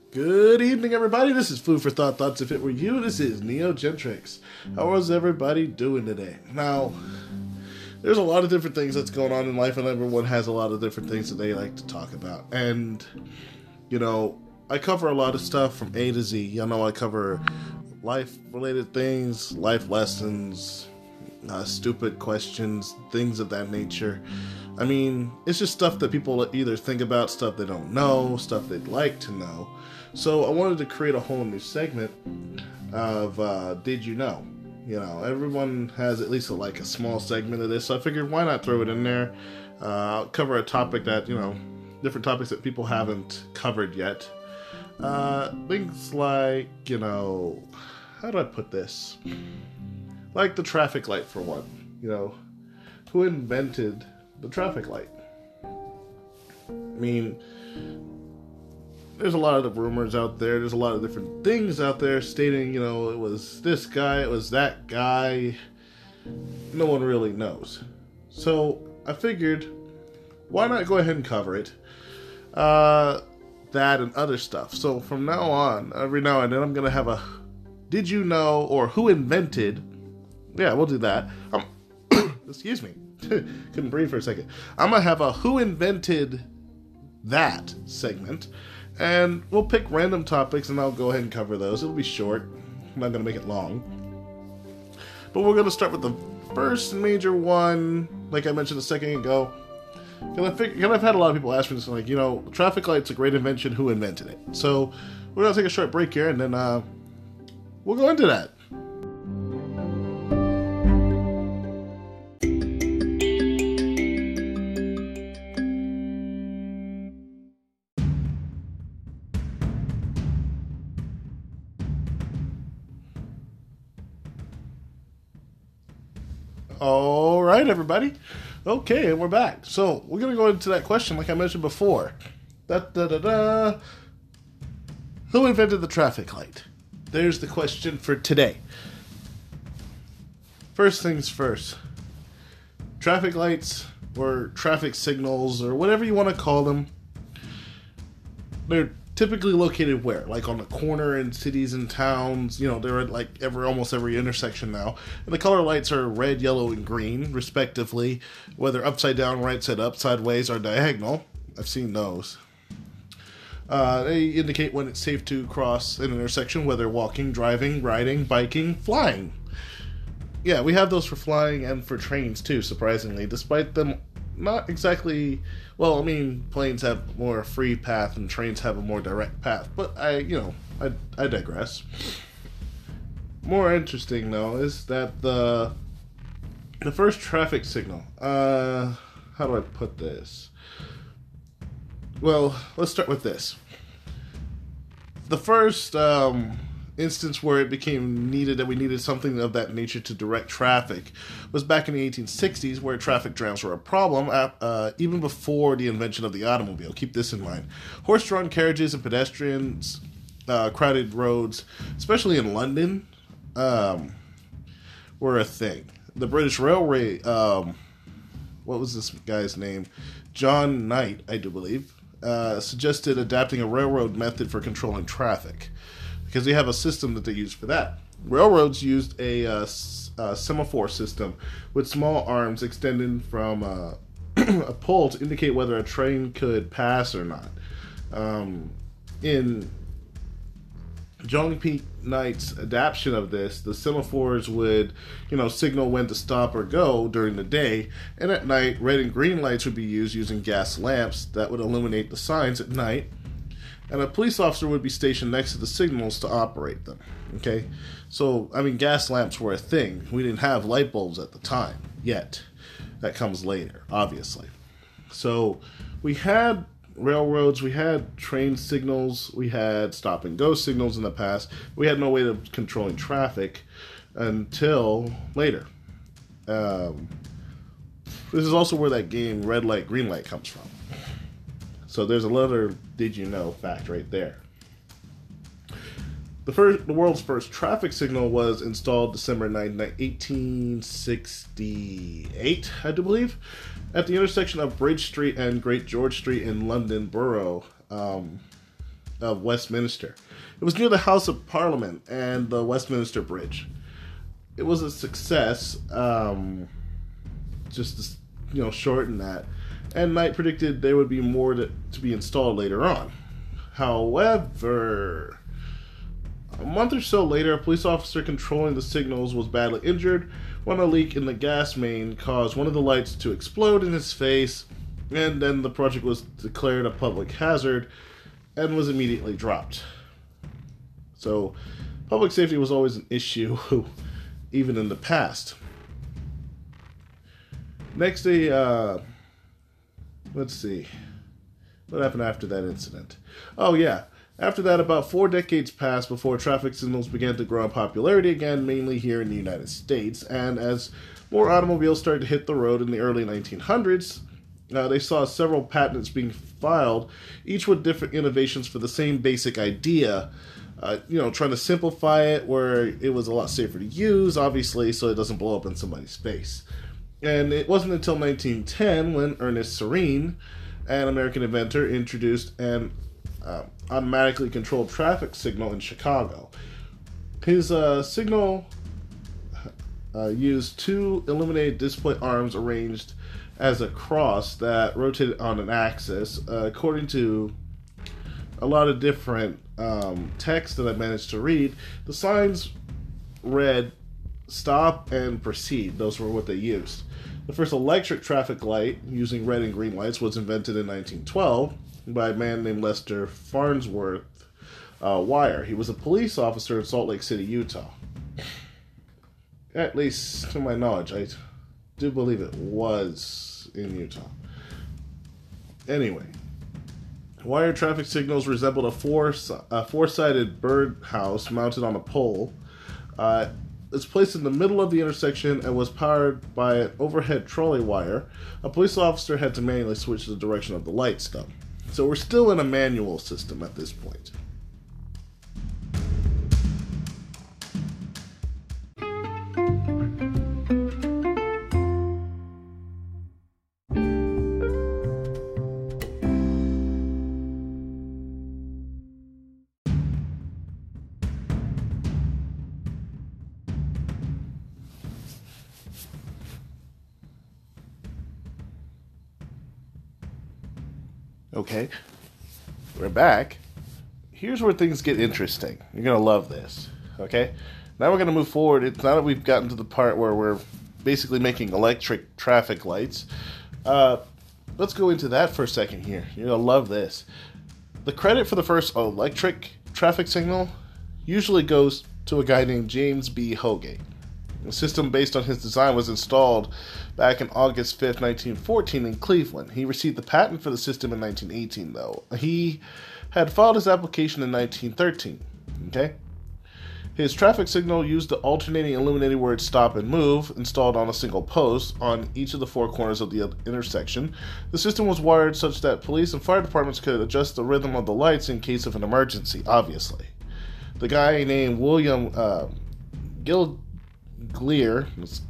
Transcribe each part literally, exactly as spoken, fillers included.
Good evening, everybody. This is Food for Thought Thoughts. If it were you, this is Neo Gentrix. How is everybody doing today? Now, there's a lot of different things that's going on in life, and everyone has a lot of different things that they like to talk about. And, you know, I cover a lot of stuff from A to Z. You know, I cover life-related things, life lessons, uh, stupid questions, things of that nature. I mean, it's just stuff that people either think about, stuff they don't know, stuff they'd like to know. So I wanted to create a whole new segment of uh, Did You Know? You know, everyone has at least a, like a small segment of this, so I figured why not throw it in there. Uh, I'll cover a topic that, you know, different topics that people haven't covered yet. Uh, things like, you know, how do I put this? Like the traffic light, for one. You know, who invented the traffic light? I mean, there's a lot of rumors out there. There's a lot of different things out there stating, you know, it was this guy, it was that guy. No one really knows. So I figured, why not go ahead and cover it? Uh, that and other stuff. So from now on, every now and then, I'm going to have a Did You Know or Who Invented. Yeah, we'll do that. Um, excuse me. Couldn't breathe for a second. I'm going to have a Who Invented That segment. And we'll pick random topics and I'll go ahead and cover those. It'll be short. I'm not going to make it long. But we're going to start with the first major one, like I mentioned a second ago. Because I've had a lot of people ask me this, like, you know, traffic light's a great invention. Who invented it? So we're going to take a short break here and then uh, we'll go into that. All right, everybody. Okay, and we're back. So we're going to go into that question like I mentioned before. Da, da, da, da. Who invented the traffic light? There's the question for today. First things first. Traffic lights or traffic signals or whatever you want to call them, they're typically located where? Like on the corner in cities and towns. You know, they're at like every almost every intersection now. And the color lights are red, yellow, and green, respectively, whether upside down, right side up, sideways, or diagonal. I've seen those. Uh, they indicate when it's safe to cross an intersection, whether walking, driving, riding, biking, flying. Yeah, we have those for flying and for trains too, surprisingly, despite them not exactly. Well, I mean, planes have more free path and trains have a more direct path. But I, you know, I, I digress. More interesting, though, is that the the first traffic signal. Uh, how do I put this? Well, let's start with this. The first um, instance where it became needed that we needed something of that nature to direct traffic was back in the eighteen sixties, where traffic jams were a problem, uh, even before the invention of the automobile. Keep this in mind. Horse-drawn carriages and pedestrians, uh, crowded roads, especially in London, um, were a thing. The British Railway, um, what was this guy's name? John Knight, I do believe, uh, suggested adapting a railroad method for controlling traffic, because they have a system that they use for that. Railroads used a, uh, a semaphore system with small arms extended from uh, a pole to indicate whether a train could pass or not. Um, in John P. Knight's adaptation of this, the semaphores would, you know, signal when to stop or go during the day, and at night, red and green lights would be used using gas lamps that would illuminate the signs at night. And a police officer would be stationed next to the signals to operate them. Okay? So, I mean, gas lamps were a thing. We didn't have light bulbs at the time, yet. That comes later, obviously. So, we had railroads, we had train signals, we had stop-and-go signals in the past. We had no way of controlling traffic until later. Um, this is also where that game, red light, green light, comes from. So there's another Did You Know fact right there. The first, the world's first traffic signal was installed December ninth, eighteen sixty-eight, I do believe, at the intersection of Bridge Street and Great George Street in London Borough. Um, of Westminster. It was near the House of Parliament and the Westminster Bridge. It was a success, um, just to, you know, shorten that. And Knight predicted there would be more to, to be installed later on. However, a month or so later, a police officer controlling the signals was badly injured when a leak in the gas main caused one of the lights to explode in his face, and then the project was declared a public hazard and was immediately dropped. So, public safety was always an issue, even in the past. Next day, uh, let's see. What happened after that incident? Oh, yeah. After that, about four decades passed before traffic signals began to grow in popularity again, mainly here in the United States. And as more automobiles started to hit the road in the early nineteen hundreds, uh, they saw several patents being filed, each with different innovations for the same basic idea. Uh, you know, trying to simplify it where it was a lot safer to use, obviously, so it doesn't blow up in somebody's face. And it wasn't until nineteen ten when Ernest Serene, an American inventor, introduced an uh, automatically controlled traffic signal in Chicago. His uh, signal uh, used two illuminated display arms arranged as a cross that rotated on an axis. Uh, according to a lot of different um, text that I managed to read, the signs read stop and proceed. Those were what they used. The first electric traffic light using red and green lights was invented in nineteen twelve by a man named Lester Farnsworth uh, Wire. He was a police officer in Salt Lake City, Utah. At least to my knowledge, I do believe it was in Utah. Anyway, wire traffic signals resembled a, four, a four-sided birdhouse mounted on a pole. Uh, it's placed in the middle of the intersection and was powered by an overhead trolley wire. A police officer had to manually switch the direction of the lights, though. So we're still in a manual system at this point. Okay, we're back. Here's where things get interesting. You're going to love this, okay? Now we're going to move forward. It's now that we've gotten to the part where we're basically making electric traffic lights. Uh, let's go into that for a second here. You're going to love this. The credit for the first electric traffic signal usually goes to a guy named James B. Hoge. A system based on his design was installed back in August fifth, nineteen fourteen in Cleveland. He received the patent for the system in nineteen eighteen, though. He had filed his application in nineteen thirteen. Okay? His traffic signal used the alternating illuminated word stop and move installed on a single post on each of the four corners of the intersection. The system was wired such that police and fire departments could adjust the rhythm of the lights in case of an emergency, obviously. The guy named William uh, Gil Gleer,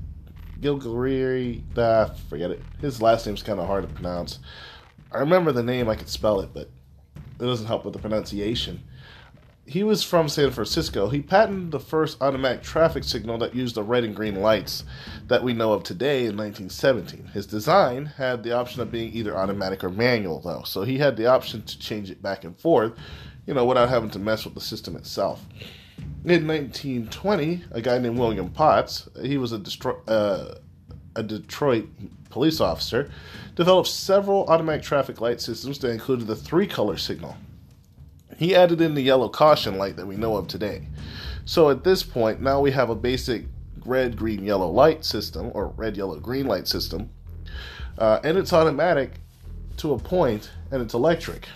Gilgleary, uh, forget it. His last name's kind of hard to pronounce. I remember the name, I could spell it, but it doesn't help with the pronunciation. He was from San Francisco. He patented the first automatic traffic signal that used the red and green lights that we know of today in nineteen seventeen. His design had the option of being either automatic or manual, though, so he had the option to change it back and forth, you know, without having to mess with the system itself. In nineteen twenty, a guy named William Potts, he was a, Destro- uh, a Detroit police officer, developed several automatic traffic light systems that included the three-color signal. He added in the yellow caution light that we know of today. So at this point, now we have a basic red, green, yellow light system, or red, yellow, green light system, uh, and it's automatic to a point, and it's electric.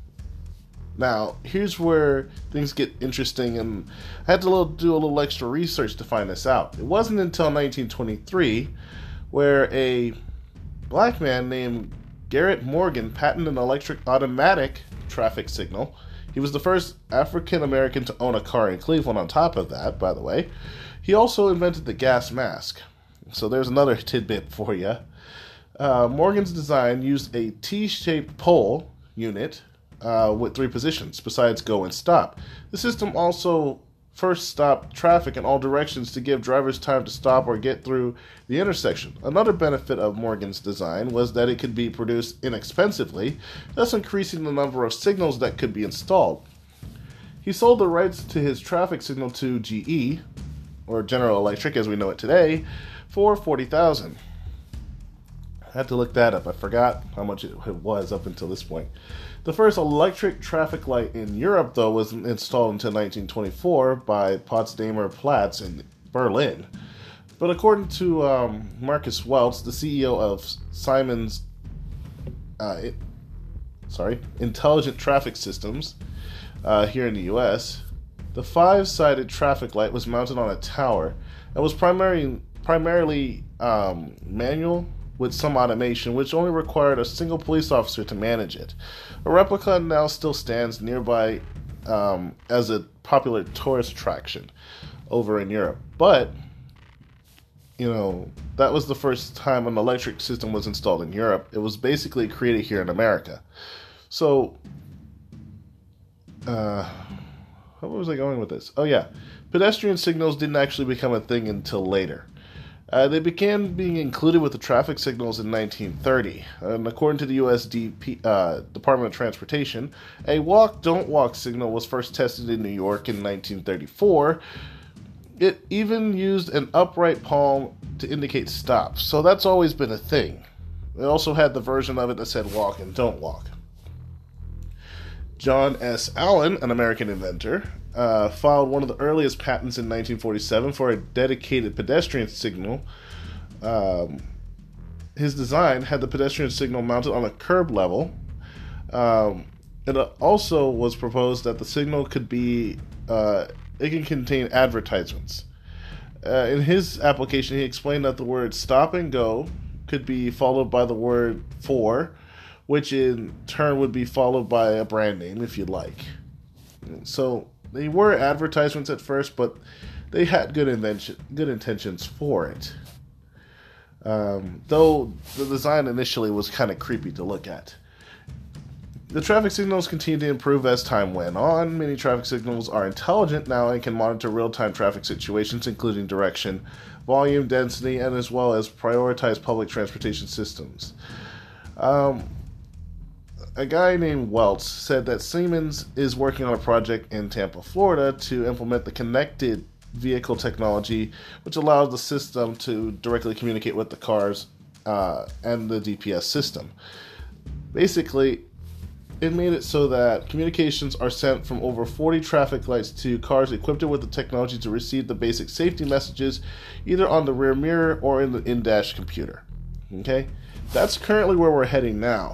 Now, here's where things get interesting, and I had to little, do a little extra research to find this out. It wasn't until nineteen twenty-three where a black man named Garrett Morgan patented an electric automatic traffic signal. He was the first African American to own a car in Cleveland on top of that, by the way. He also invented the gas mask. So there's another tidbit for you. Uh, Morgan's design used a T-shaped pole unit uh, with three positions, besides go and stop. The system also first stopped traffic in all directions to give drivers time to stop or get through the intersection. Another benefit of Morgan's design was that it could be produced inexpensively, thus increasing the number of signals that could be installed. He sold the rights to his traffic signal to G E, or General Electric as we know it today, for forty thousand dollars. I had to look that up. I forgot how much it was up until this point. The first electric traffic light in Europe, though, was installed until nineteen twenty-four by Potsdamer Platz in Berlin. But according to um, Markus Welz, the C E O of Siemens uh, it, sorry, Intelligent Traffic Systems uh, here in the U S, the five-sided traffic light was mounted on a tower and was primarily, primarily um, manual, with some automation, which only required a single police officer to manage it. A replica now still stands nearby um, as a popular tourist attraction over in Europe. But, you know, that was the first time an electric system was installed in Europe. It was basically created here in America. So, uh, where was I going with this? Oh yeah, pedestrian signals didn't actually become a thing until later. Uh, they began being included with the traffic signals in nineteen thirty. And according to the U S D P, uh, Department of Transportation, a walk, don't walk signal was first tested in New York in nineteen thirty-four. It even used an upright palm to indicate stop. So that's always been a thing. It also had the version of it that said walk and don't walk. John S. Allen, an American inventor, uh, filed one of the earliest patents in nineteen forty-seven for a dedicated pedestrian signal. Um, his design had the pedestrian signal mounted on a curb level. Um, it also was proposed that the signal could be, uh, it can contain advertisements. Uh, in his application, he explained that the word stop and go could be followed by the word for, which in turn would be followed by a brand name if you'd like. So they were advertisements at first, but they had good invention, good intentions for it. Um, though the design initially was kind of creepy to look at. The traffic signals continued to improve as time went on. Many traffic signals are intelligent now and can monitor real-time traffic situations, including direction, volume, density, and as well as prioritize public transportation systems. Um, a guy named Welz said that Siemens is working on a project in Tampa, Florida to implement the connected vehicle technology, which allows the system to directly communicate with the cars uh, and the D P S system. Basically, it made it so that communications are sent from over forty traffic lights to cars equipped with the technology to receive the basic safety messages either on the rear mirror or in the in-dash computer. Okay? That's currently where we're heading now.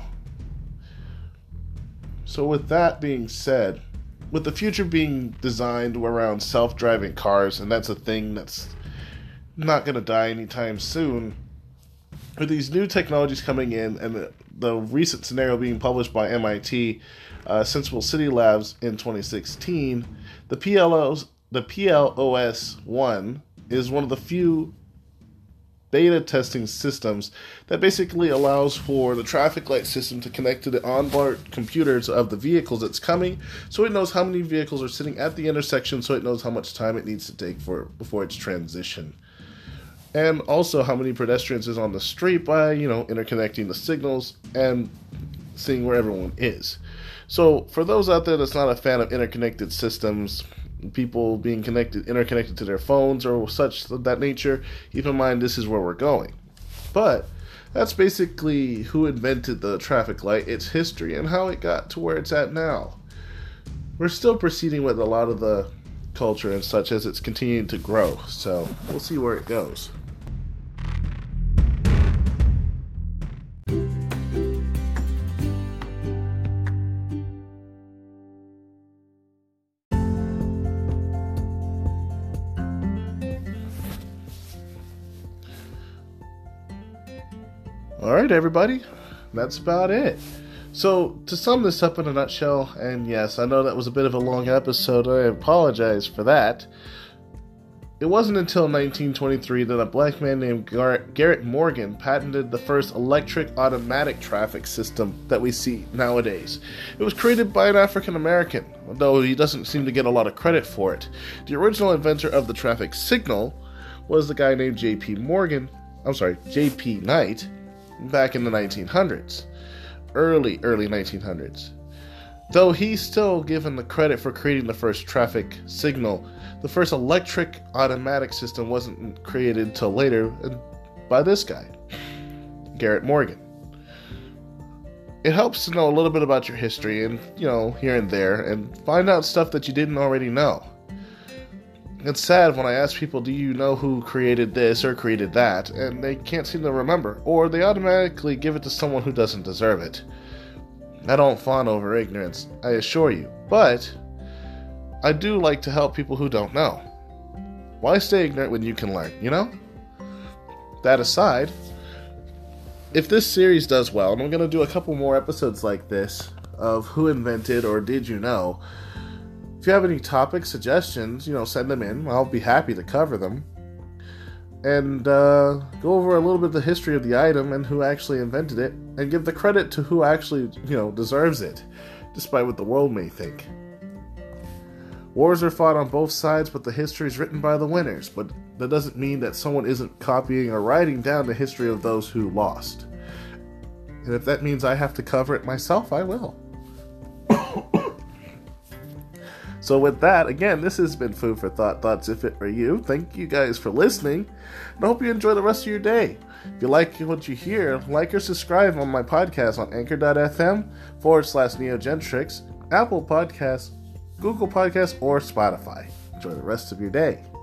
So with that being said, with the future being designed around self-driving cars, and that's a thing that's not going to die anytime soon, with these new technologies coming in and the, the recent scenario being published by M I T, uh, Sensible City Labs in twenty sixteen, the P L Os, the P L O S one is one of the few beta testing systems that basically allows for the traffic light system to connect to the onboard computers of the vehicles that's coming, so it knows how many vehicles are sitting at the intersection, so it knows how much time it needs to take for before its transition. And also how many pedestrians is on the street by, you know, interconnecting the signals and seeing where everyone is. So for those out there that's not a fan of interconnected systems, people being connected, interconnected to their phones or such of that nature, keep in mind this is where we're going. But that's basically who invented the traffic light, its history, and how it got to where it's at now. We're still proceeding with a lot of the culture and such as it's continuing to grow, so we'll see where it goes. Alright, everybody, that's about it. So, to sum this up in a nutshell, and yes, I know that was a bit of a long episode, I apologize for that, It wasn't until nineteen twenty-three that a black man named Gar- Garrett Morgan patented the first electric automatic traffic system that we see nowadays. It was created by an African American, though he doesn't seem to get a lot of credit for it. The original inventor of the traffic signal was the guy named J P Morgan, I'm sorry, J P Knight, back in the nineteen hundreds. Early, early nineteen hundreds. Though he's still given the credit for creating the first traffic signal, the first electric automatic system wasn't created till later by this guy, Garrett Morgan. It helps to know a little bit about your history and, you know, here and there, and find out stuff that you didn't already know. It's sad when I ask people, do you know who created this or created that, and they can't seem to remember, or they automatically give it to someone who doesn't deserve it. I don't fawn over ignorance, I assure you, but I do like to help people who don't know. Why stay ignorant when you can learn, you know? That aside, if this series does well, and I'm going to do a couple more episodes like this of who invented or did you know, if you have any topic suggestions, you know, send them in. I'll be happy to cover them. And uh, go over a little bit of the history of the item and who actually invented it, and give the credit to who actually, you know, deserves it, despite what the world may think. Wars are fought on both sides, but the history is written by the winners. But that doesn't mean that someone isn't copying or writing down the history of those who lost. And if that means I have to cover it myself, I will. So with that, again, this has been Food for Thought, Thoughts If It Were You. Thank you guys for listening, and I hope you enjoy the rest of your day. If you like what you hear, like or subscribe on my podcast on anchor.fm forward slash neogentrix, Apple Podcasts, Google Podcasts, or Spotify. Enjoy the rest of your day.